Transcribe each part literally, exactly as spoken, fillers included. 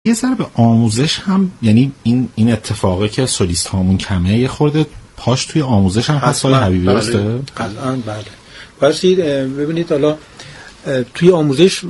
یه ذره به آموزش هم، یعنی این این اتفاقی که سولیست هامون کمه یه خورده پاش توی آموزش هم هست آقای حبیبی، درسته؟ الان بله. واسه ببینید حالا توی آموزش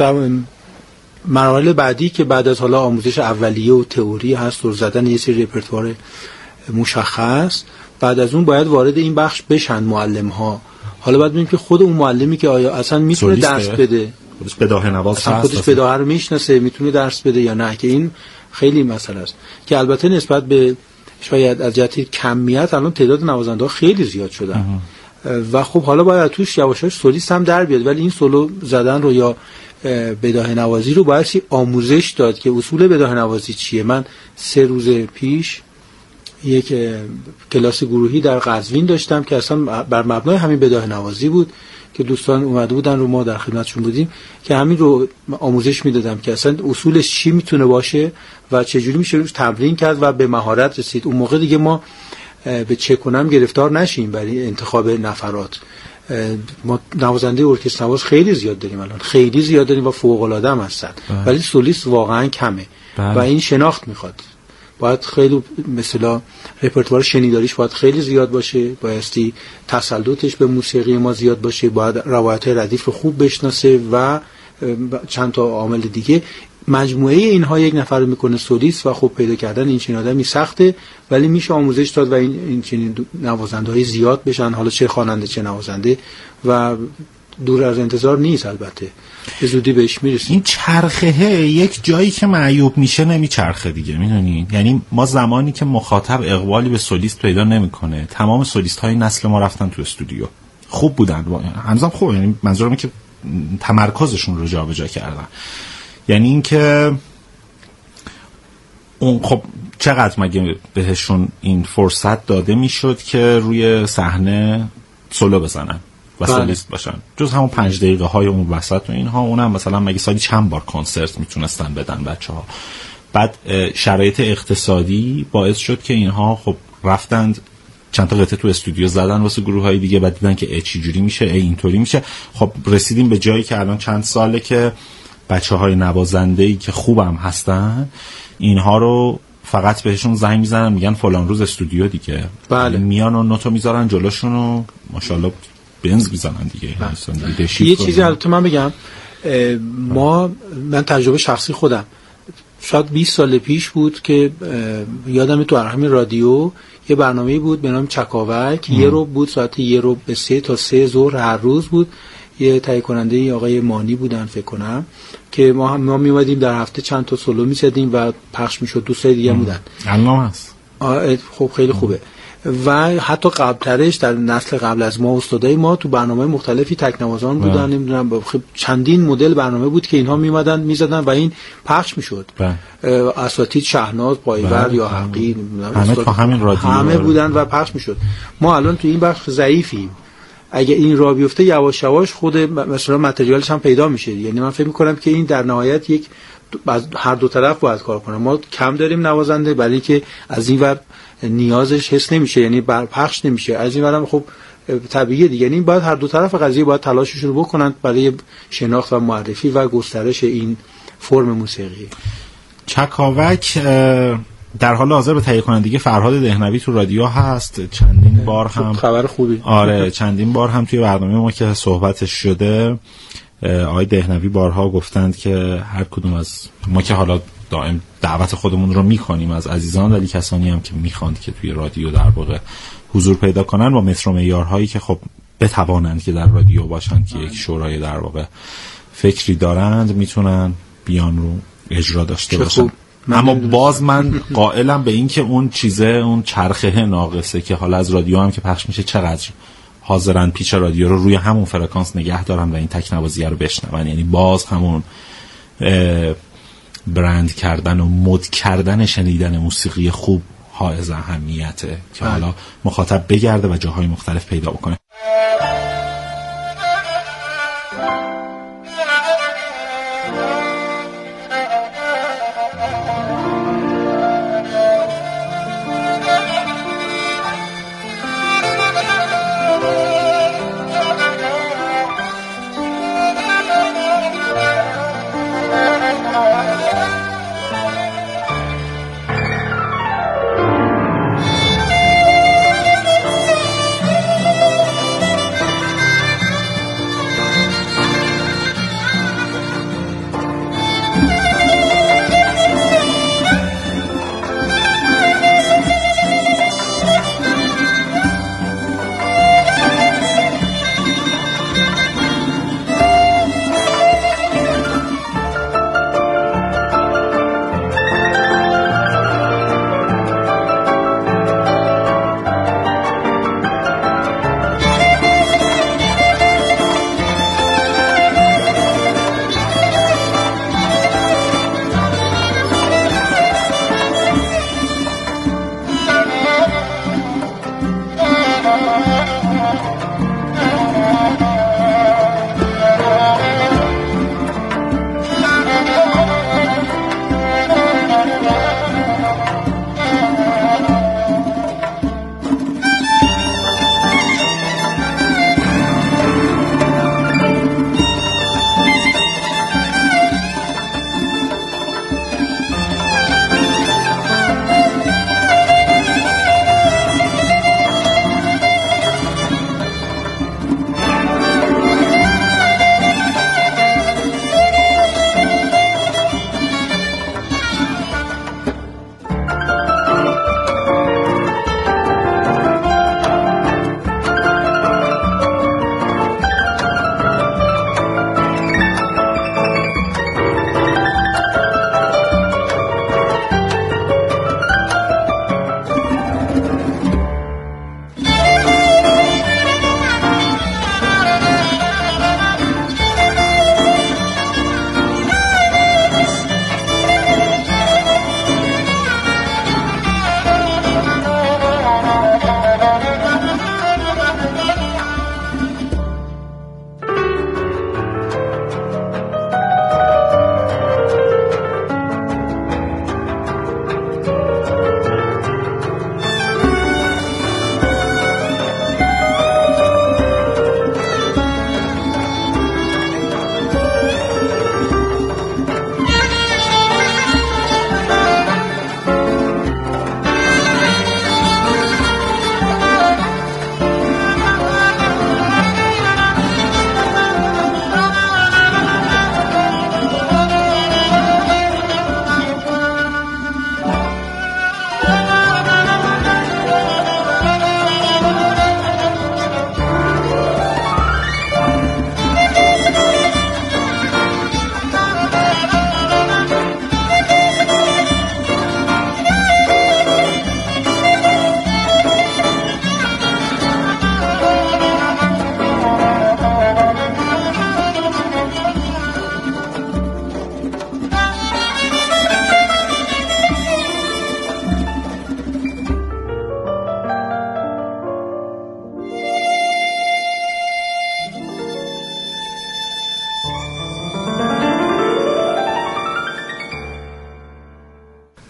مراحل بعدی که بعد از حالا آموزش اولیه و تئوری هست و زدن یه سری رپرتوار مشخص، بعد از اون باید وارد این بخش بشن معلم ها. حالا باید ببینیم که خود اون معلمی که آیا اصلا میتونه درس بده، خودش بداهه نواز هست، خودش بداهه رو میشناسه، میتونه درس بده یا نه، که این خیلی مسئله است که البته نسبت به شاید از جهت کمیت الان تعداد نوازنده ها خیلی زیاد شدن و خب حالا باید توش یواش یواش سولیست هم در بیاد، ولی این سولو زدن رو یا بداهه نوازی رو باید آموزش داد که اصول بداهه نوازی چیه. من سه روز پیش یک کلاس گروهی در قزوین داشتم که اصلا بر مبنای همین بداهه نوازی بود که دوستان اومده بودن رو ما در خدمتشون بودیم که همین رو آموزش میدادم که اصلا اصولش چی میتونه باشه و چجوری میشه روش تمرین کرد و به مهارت رسید. اون موقع دیگه ما به چه کنم گرفتار نشیم برای انتخاب نفرات. ما نوازنده ارکستر نواز خیلی زیاد داریم الان، خیلی زیاد داریم و فوق العاده هم هستن، ولی سولیست واقعا کمه و این شناخت میخواد. باید خیلی مثلا رپرتوار شنیداریش باید خیلی زیاد باشه، بایستی تسلطش به موسیقی ما زیاد باشه، باید روایت‌های ردیف رو خوب بشناسه و چند تا عامل دیگه. مجموعه اینها یک نفر رو میکنه سولیست و خب پیدا کردن این چنین آدمی سخته، ولی میشه آموزش داد و این این چنین نوازنده‌های زیاد بشن، حالا چه خواننده چه نوازنده، و دور از انتظار نیست، البته به زودی بهش میرسیم. این چرخه یک جایی که معیوب میشه نمیچرخه دیگه، میدونین؟ یعنی ما زمانی که مخاطب اقبالی به سولیست پیدا نمیکنه، تمام سولیست های نسل ما رفتن تو استودیو، خوب بودن هنوزم خوب، یعنی منظورم که تمرکزشون رو جابجا کردن. یعنی این که اون خب چقدر مگه بهشون این فرصت داده میشد که روی صحنه سولو بزنن و سولیست باشن، جز همون پنج دقیقه های اون وسط و اینها، اونم مثلا مگه سالی چند بار کنسرت میتونستن بدن بچه ها. بعد شرایط اقتصادی باعث شد که اینها خب رفتند چند تا قطعه تو استودیو زدن واسه گروه های دیگه، بعد دیدن که چی جوری میشه، ای اینطوری میشه. خب رسیدیم به جایی که الان چند ساله که بچه های نوازنده‌ای که خوبم هستن اینها رو فقط بهشون زنگ میزنن میگن فلان روز استودیو دیگه. بله. میان و نوتو میذارن جلوشون و ماشاءالله بنز میزنن دیگه. بله. یه چیزی البته من بگم، ما من تجربه شخصی خودم شاید بیست سال پیش بود که یادم تو همین رادیو یه برنامه‌ای بود به نام چکاوک، یه رو بود ساعت یه رو به سه تا سه ظهر هر روز بود. یه تهیه کننده آقای مانی بودن فکر کنم که ما هم ما میومدیم در هفته چند تا سولو می‌زدیم و پخش می‌شد. دوستای دیگه بودن. الان هست. خب خیلی خوبه. و حتی قبلترش در نسل قبل از ما استادای ما تو برنامه مختلفی تکنوازان بودن، نمیدونم خب چندین مدل برنامه بود که اینها میمدن میزدن و این پخش میشد. اساتید شهناز پایور یا حقی همه تا همین رادیو همه بودن و پخش میشد. ما الان تو این بخش ضعیفیم. اگه این راه بیفته یواش یواش خود مثلا متریالش هم پیدا میشه. یعنی من فکر میکنم که این در نهایت یک از هر دو طرف باید کار کنه. ما کم داریم نوازنده، ولی که از این ور نیازش حس نمیشه، یعنی برپخش نمیشه. از این ورم خب طبیعیه دیگه، یعنی باید هر دو طرف قضیه باید تلاششون رو بکنن برای شناخت و معرفی و گسترش این فرم موسیقی. چکاوک در حال حاضر به تهیه کنندگی فرهاد دهنوی تو رادیو هست. چندین بار هم خبر خوبی. آره چندین بار هم توی برنامه ما که صحبتش شده، آقای دهنوی بارها گفتند که هر کدوم از ما که حالا دائم دعوت خودمون رو میکنیم از عزیزان، ولی کسانی هم که میخواند که توی رادیو در واقع حضور پیدا کنن با متر و معیارهایی که خب بتوانند که در رادیو باشن، که یک شورای در واقع فکری دارند، میتونن بیان رو اجرا داشته باشن. اما باز من قائلم به این که اون چیزه، اون چرخه ناقصه که حالا از رادیو هم که پخش میشه چقدر حاضرن پیچ رادیو رو روی همون فرکانس نگه دارن و این تکنوازی رو بشنون. یعنی باز همون برند کردن و مد کردن شنیدن موسیقی خوب حائز اهمیته که حالا مخاطب بگرده و جاهای مختلف پیدا بکنه.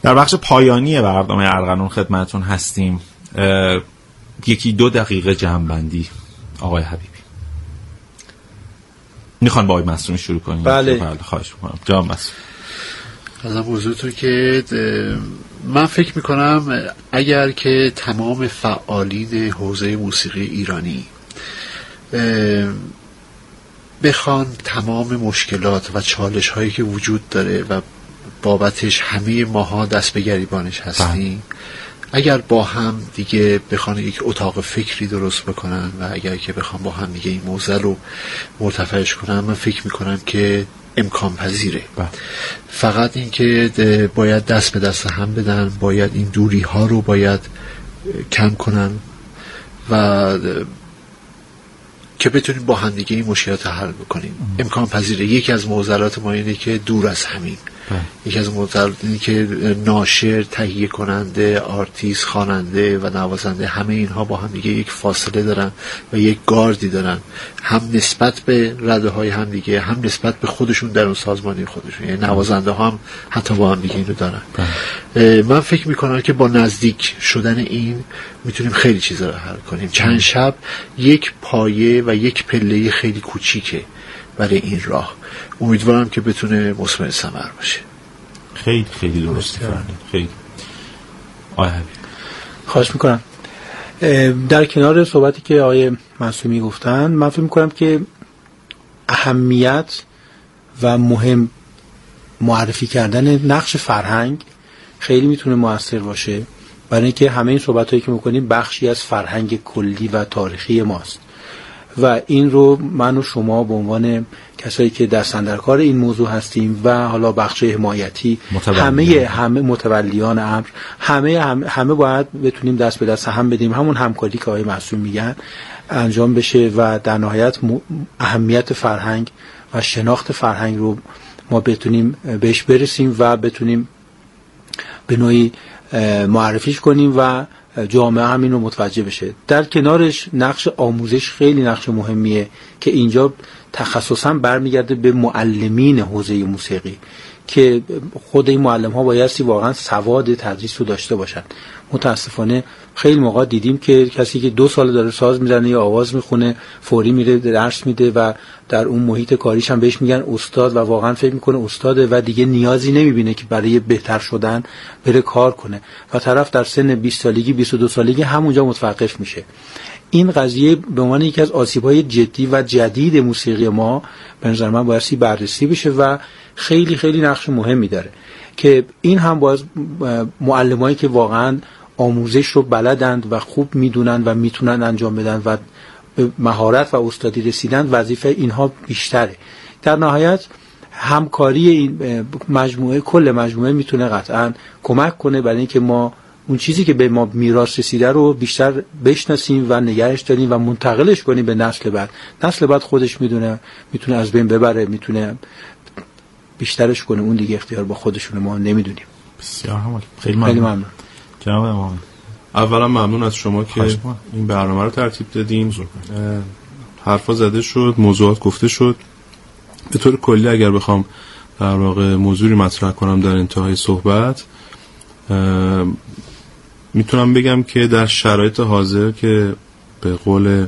در بخش پایانی برنامه ارغنون خدمتتون هستیم. یکی دو دقیقه جمع‌بندی آقای حبیبی. میخوان با آقای مصونی شروع کنیم؟ بله. بله خواهش میکنم. جناب مصونی. از موضوع تو که من فکر میکنم اگر که تمام فعالین حوزه موسیقی ایرانی بخوان تمام مشکلات و چالش هایی که وجود داره و بابتش همه ماها دست به گریبانش هستیم، اگر با هم دیگه بخوان یک اتاق فکری درست بکنن و اگر که بخوان با هم دیگه این موضوع رو مرتفعش کنن، من فکر میکنم که امکان پذیره. با. فقط این که باید دست به دست هم بدن، باید این دوری ها رو باید کم کنن و که بتونیم با هم دیگه این مشکلات حل بکنیم. ام. امکان پذیره. یکی از معضلات ما اینه که دور از همین. یکی از معضلات اینه که ناشر، تهیه کننده، آرتیست، خواننده و نوازنده همه اینها با هم دیگه یک فاصله دارن و یک گاردی دارن، هم نسبت به رده های هم دیگه، هم نسبت به خودشون در اون سازمانی خودشون. یعنی نوازنده ها هم حتی با هم دیگه اینو دارن. من فکر میکنم که با نزدیک شدن این میتونیم خیلی چیزا رو حل کنیم. چند شب یک پایه و یک پله خیلی کوچیکه برای این راه. امیدوارم که بتونه مثمر ثمر باشه. خیلی خیلی درسته فرمودید. خیلی آقای حبیبی. خواهش میکنم. در کنار صحبتی که آقای معصومی گفتن، من فکر میکنم که اهمیت و مهم معرفی کردن نقش فرهنگ خیلی میتونه موثر باشه، برای اینکه همه این صحبتایی که میکنیم بخشی از فرهنگ کلی و تاریخی ماست و این رو من و شما به عنوان کسایی که دست اندر کار این موضوع هستیم و حالا بخش حمایتی، همه همه متولیان امر، همه هم همه باید بتونیم دست به دست هم بدیم، همون همکاری که آقای معصوم میگن انجام بشه و در نهایت اهمیت فرهنگ و شناخت فرهنگ رو ما بتونیم بهش برسیم و بتونیم به نوعی معرفیش کنیم و جامعه همین رو متوجه بشه. در کنارش نقش آموزش خیلی نقش مهمیه که اینجا تخصصا برمیگرده به معلمین حوزه موسیقی که خود این معلم ها بایستی واقعا سواد تدریس رو داشته باشن. متاسفانه خیلی موقع دیدیم که کسی که دو سال داره ساز میزنه یا آواز میخونه فوری میره درس میده و در اون محیط کاریش هم بهش میگن استاد و واقعا فکر میکنه استاده و دیگه نیازی نمیبینه که برای بهتر شدن بره کار کنه و طرف در سن بیست سالگی بیست و دو سالگی همونجا متوقف میشه. این قضیه به عنوان یکی از آسیب‌های جدی و جدید موسیقی ما به نظر من باید بررسی بشه و خیلی خیلی نقش مهمی داره که این هم باید معلمایی که واقعا آموزش رو بلدند و خوب میدونن و میتونن انجام بدن و به مهارت و استادی رسیدن، وظیفه اینها بیشتره. در نهایت همکاری این مجموعه، کل مجموعه میتونه قطعا کمک کنه برای اینکه ما اون چیزی که به ما میراث رسیده رو بیشتر بشناسیم و نگهش داریم و منتقلش کنیم به نسل بعد. نسل بعد خودش میدونه، میتونه از بین ببره، میتونه بیشترش کنه، اون دیگه اختیار با خودشونه، ما نمیدونیم. بسیار همالی. خیلی ممنون. خیلی ممنون. جناب امام، اولا ممنون از شما که این برنامه رو ترتیب دادیم. حرفا زده شد، موضوعات گفته شد. به طور کلی اگر بخوام در واقع موضوعی مطرح کنم در انتهای صحبت، میتونم بگم که در شرایط حاضر که به قول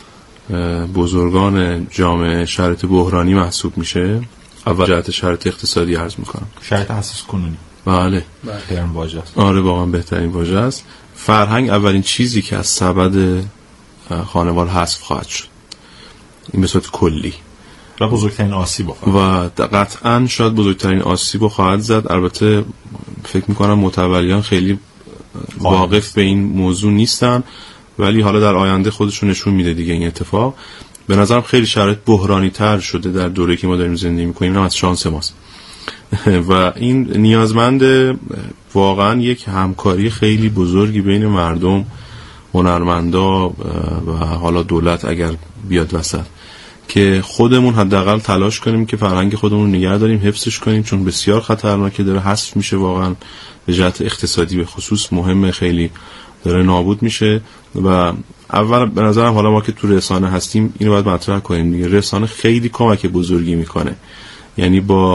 بزرگان جامعه شرایط بحرانی محسوب میشه، اول جهت شرایط اقتصادی عرض میکنم، شرایط اساس کنونی. بله، بهترین واژه است. آره واقعا بهترین واژه است. فرهنگ اولین چیزی که از سبد خانوار حذف خواهد شد، این به صورت کلی، و بزرگترین آسیب خواهد و قطعا شاید بزرگترین آسیب خواهد زد. البته فکر میکنم متولیان خیلی واقف به این موضوع نیستن، ولی حالا در آینده خودشون نشون میده دیگه این اتفاق. به نظرم خیلی شرایط بحرانی تر شده در دوره‌ای که ما داریم زندگی میکنیم، اینم از شانس ماست و این نیازمند واقعا یک همکاری خیلی بزرگی بین مردم، هنرمندا و حالا دولت اگر بیاد وسط، که خودمون حداقل تلاش کنیم که فرهنگ خودمون رو نگه داریم، حفظش کنیم، چون بسیار خطرناکه، داره حذف میشه، واقعا به جهت اقتصادی به خصوص مهمه، خیلی داره نابود میشه. و اول به نظرم حالا ما که تو رسانه هستیم اینو باید مطرح کنیم دیگه، رسانه خیلی کمک بزرگی میکنه. یعنی با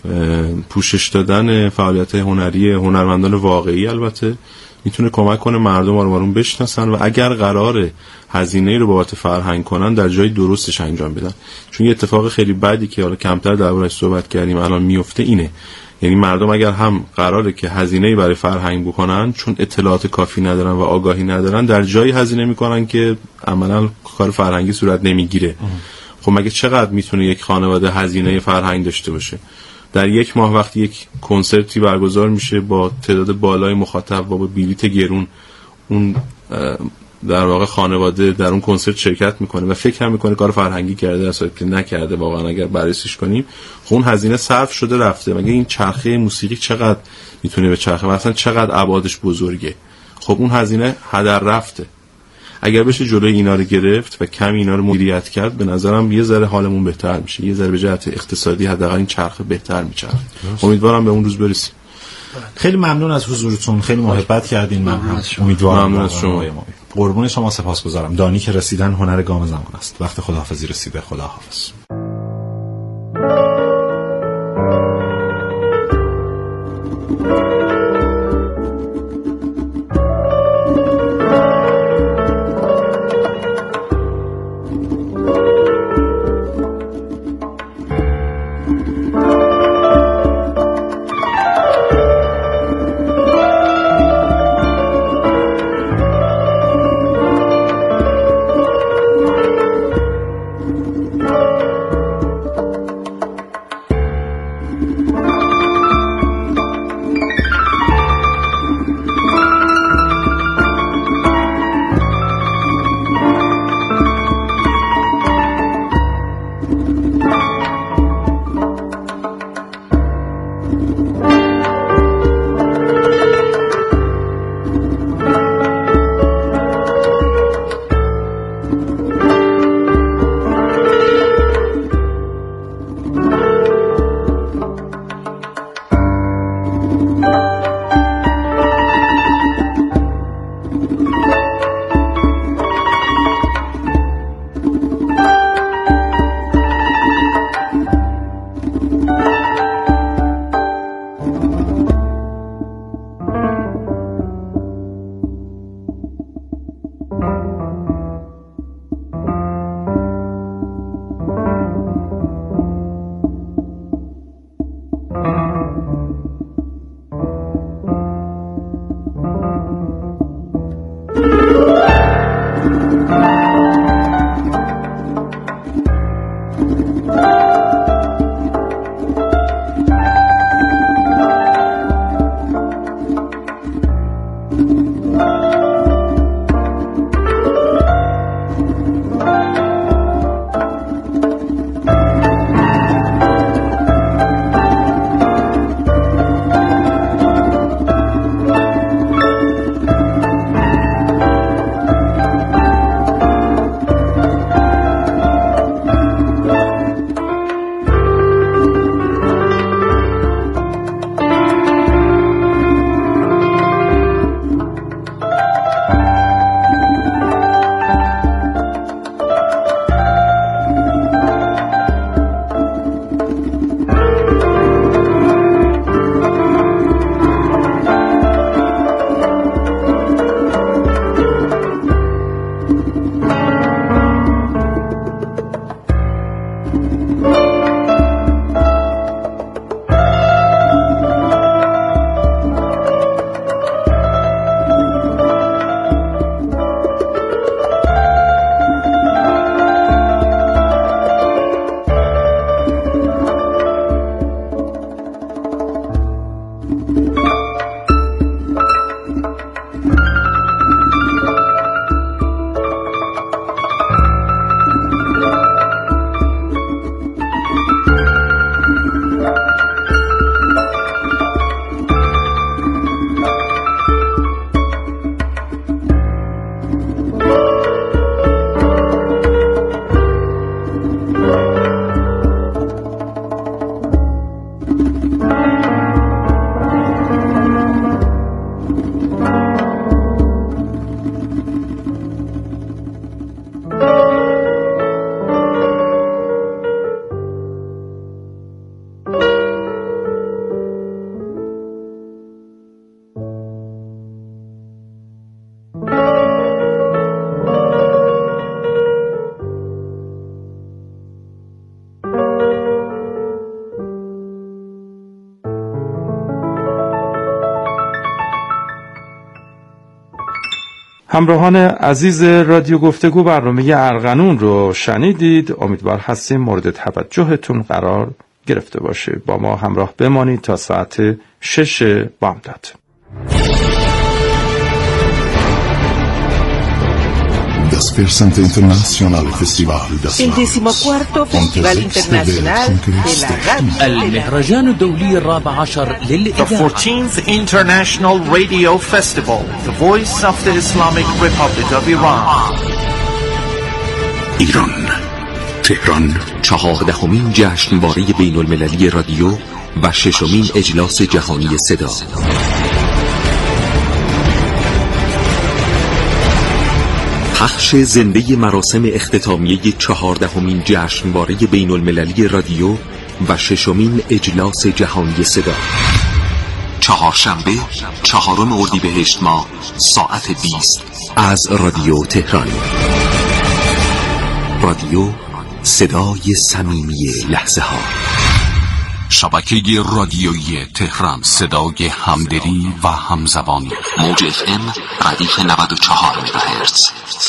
پوشش دادن فعالیت هنری هنرمندان واقعی البته میتونه کمک کنه مردم آروم بشناسن و اگر قراره هزینه رو بابت فرهنگ کنن در جای درستش انجام بدن. چون یه اتفاق خیلی بدی که حالا کمتر دربارش صحبت کردیم الان میفته اینه، یعنی مردم اگر هم قراره که هزینه برای فرهنگ بکنن چون اطلاعات کافی ندارن و آگاهی ندارن در جایی هزینه میکنن که عملاً کار فرهنگی صورت نمیگیره. خب مگه چقدر میتونه یک خانواده هزینه فرهنگ داشته باشه؟ در یک ماه وقتی یک کنسرتی برگزار میشه با تعداد بالای مخاطب و با بلیت گرون، اون در واقع خانواده در اون کنسرت شرکت میکنه و فکر هم میکنه کار فرهنگی کرده اصلا که نکرده. واقعا اگر بررسیش کنیم خب اون هزینه صرف شده رفته. مگه این چرخه موسیقی چقدر میتونه به چرخه، مثلا چقدر ابعادش بزرگه؟ خب اون هزینه هدر رفته. اگر بشه جلوی اینا رو گرفت و کم اینا رو مدیریت کرد به نظرم یه ذره حالمون بهتر میشه، یه ذره به جهت اقتصادی حداقل این چرخه بهتر میچرخه. امیدوارم به اون روز برسیم. خیلی ممنون از حضورتون، خیلی محبت کردین. من امیدوارم. ممنون از شما. قربون شما سپاسگزارم. دانی که رسیدن هنر گام زمان است. وقت خداحافظی رسیده. خداحافظ. همراهان عزیز رادیو گفتگو، برنامه ارغنون رو شنیدید. امیدوار هستیم مورد توجهتون قرار گرفته باشه. با ما همراه بمانید تا ساعت شش بامداد. Despersante Internacional Festival El decimocuarto Festival Internacional de la Radio. المهرجان الدولي الرابع عشر للإذاعة. The fourteenth International Radio Festival, the voice of the Islamic Republic of Iran. ایران، تهران. چهاردهمین جشنواره بین المللی رادیو و ششمین اجلاس جهانی صدا. پخش زنده مراسم اختتامیه چهاردهمین جشنواره بین المللی رادیو و ششمین اجلاس جهانی صدا. چهارشنبه چهارم اردیبهشت ماه ساعت بیست از رادیو تهران. رادیو، صدای صمیمی لحظه ها. شبکه رادیویی تهران، صدای همدلی و همزبانی. موج اف ام ردیف نود و چهار مگاهرتز.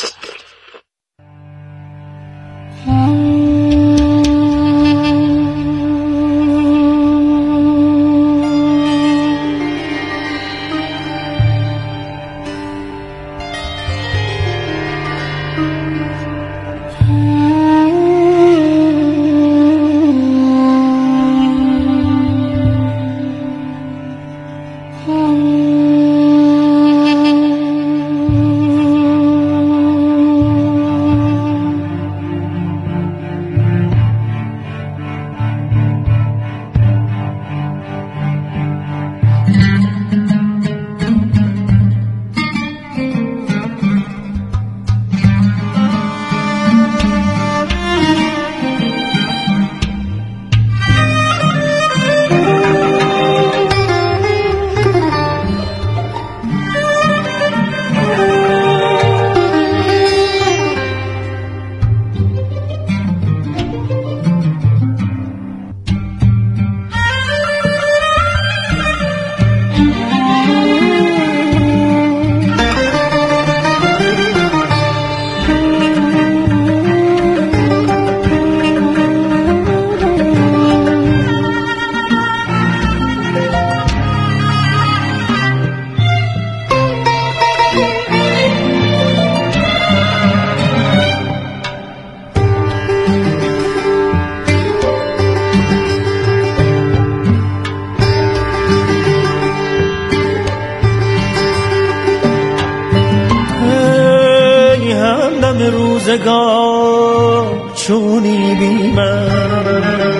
روزگار چونی بی من،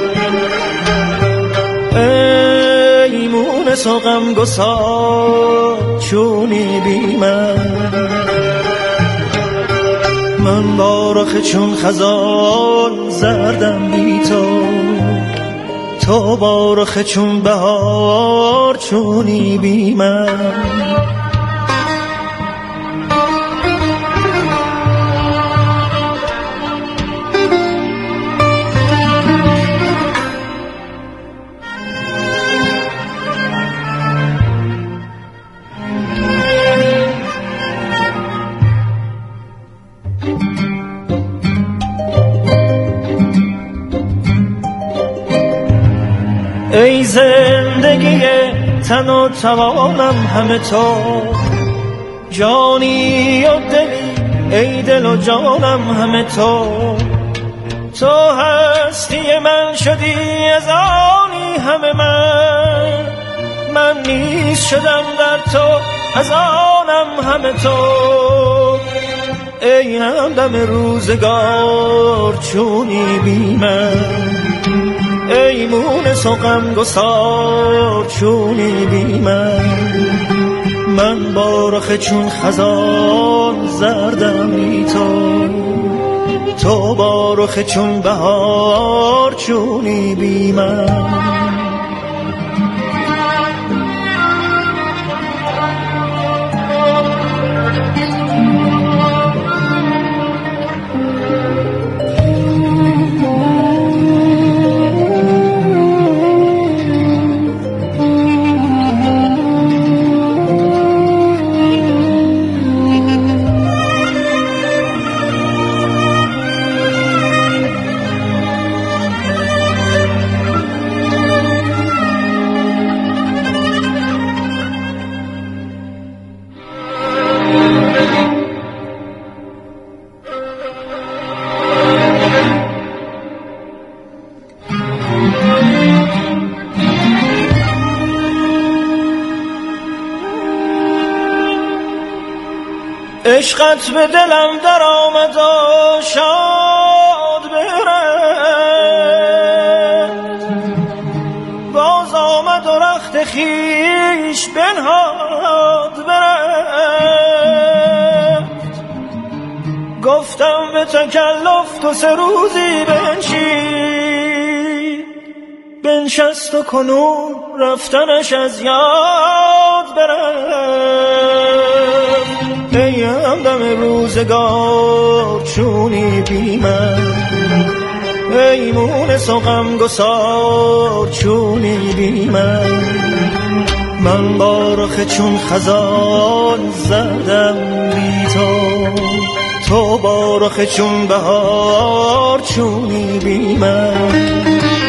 ای مونس و غم گسار چونی بی من. من بارخ چون خزان زردم بی تو، تو بارخ چون بهار چونی بی من. ای زندگی تن و توانم همه تو، جانی و دلی ای دل و جانم همه تو. تو هستی من شدی از آنی همه من، من نیز شدم در تو از آنم همه تو. ای همدم روزگار چونی بی من، ای مونس و غم گسار چونی بی من. من بارخ چون خزان زردم بی تو، تو بارخ چون بهار چونی بی من. عشقت به دلم در آمد و شاد برفت، باز آمد و رخت خیش بنهاد برفت. گفتم به تکلف تو سه روزی بنشین، بنشست و کنون رفتنش از یاد برفت. ای همدم روزگار چونی بی من، ای مونس و غمگسار چونی بی من. من با رخ چون خزان زدم بی تو، تو با رخ چون بهار چونی بی من.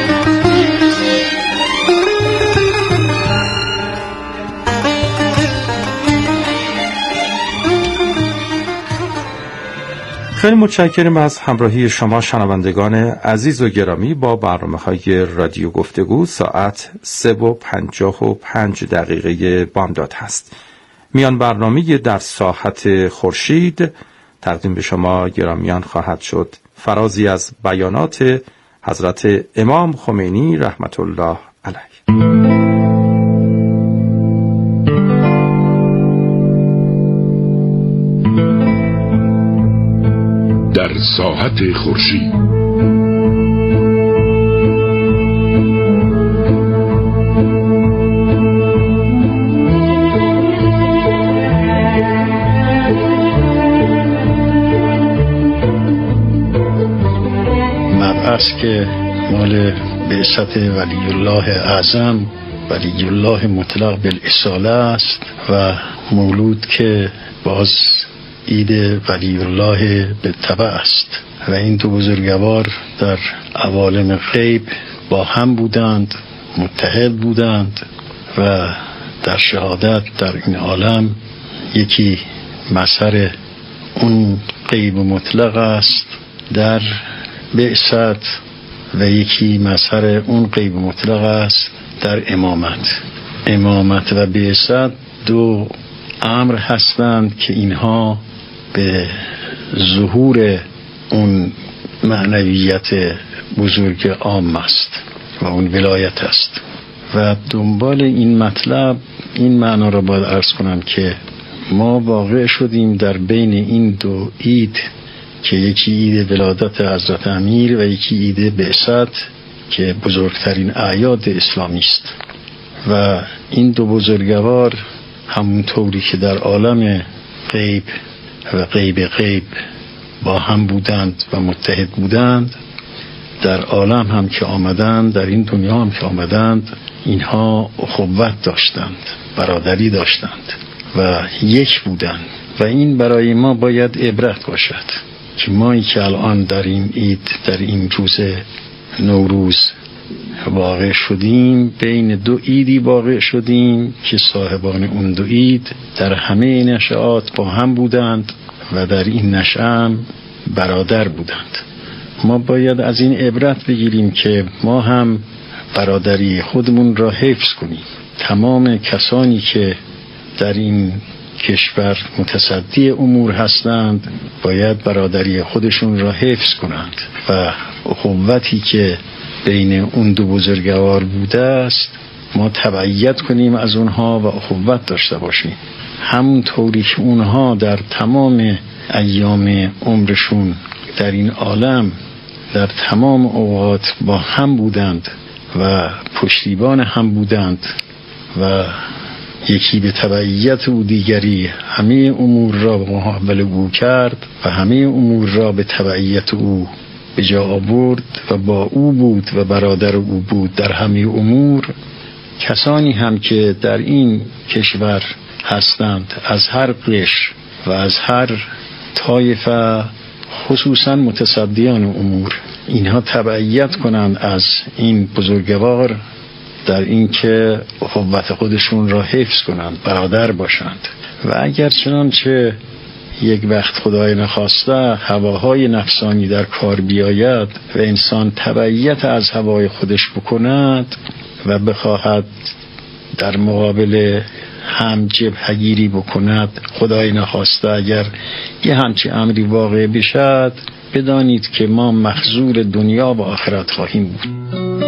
خیلی متشکرم از همراهی شما شنوندگان عزیز و گرامی با برنامه‌های رادیو گفتگو. ساعت سه و پنجاه و پنج دقیقه بامداد هست. میان برنامه در ساحت خورشید تقدیم به شما گرامیان خواهد شد فرازی از بیانات حضرت امام خمینی رحمت الله علیه. در ساحت خورشید مبعث که مال بعثت ولی الله اعظم، ولی الله مطلق بالاصاله است، و مولود که باز عید ولی الله بالطبع است. و این دو بزرگوار در عوالم غیب با هم بودند، متحد بودند و در شهادت در این عالم یکی مظهر اون غیب مطلق است در بعثت و یکی مظهر اون غیب مطلق است در امامت. امامت و بعثت دو امر هستند که اینها به ظهور اون معنویت بزرگ عام است و اون ولایت است. و دنبال این مطلب این معنا را باید عرض کنم که ما واقع شدیم در بین این دو عید که یکی عید ولادت حضرت امیر و یکی عید بعثت که بزرگترین اعیاد اسلامی است. و این دو بزرگوار همونطوری که در عالم غیب و غیب غیب با هم بودند و متحد بودند، در عالم هم که آمدند، در این دنیا هم که آمدند، اینها اخوت داشتند، برادری داشتند و یک بودند. و این برای ما باید عبرت باشد که مایی که الان در این عید، در این روز نوروز واقع شدیم، بین دو عیدی واقع شدیم که صاحبان اون دو عید در همه نشعات با هم بودند و در این نشأه هم برادر بودند. ما باید از این عبرت بگیریم که ما هم برادری خودمون را حفظ کنیم. تمام کسانی که در این کشور متصدی امور هستند باید برادری خودشون را حفظ کنند و اخوتی که بین اون دو بزرگوار بوده است ما تبعیت کنیم از اونها و اخوت داشته باشیم. همون طوری که اونها در تمام ایام عمرشون در این عالم در تمام اوقات با هم بودند و پشتیبان هم بودند و یکی به تبعیت او دیگری همه امور را به محول او کرد و همه امور را به تبعیت او به جا آورد و با او بود و برادر او بود در همه امور. کسانی هم که در این کشور هستند از هر قشر و از هر طایفه، خصوصا متصدیان امور، اینها تبعیت کنند از این بزرگوار در این که اخوت خودشون را حفظ کنند، برادر باشند. و اگر چنانچه یک وقت خدای نخواسته هواهای نفسانی در کار بیاید و انسان تبعیت از هوای خودش بکند و بخواهد در مقابل هم جبهگیری بکند، خدای نخواسته اگر یه همچی امری واقع بشد، بدانید که ما مخزور دنیا و آخرت خواهیم بود.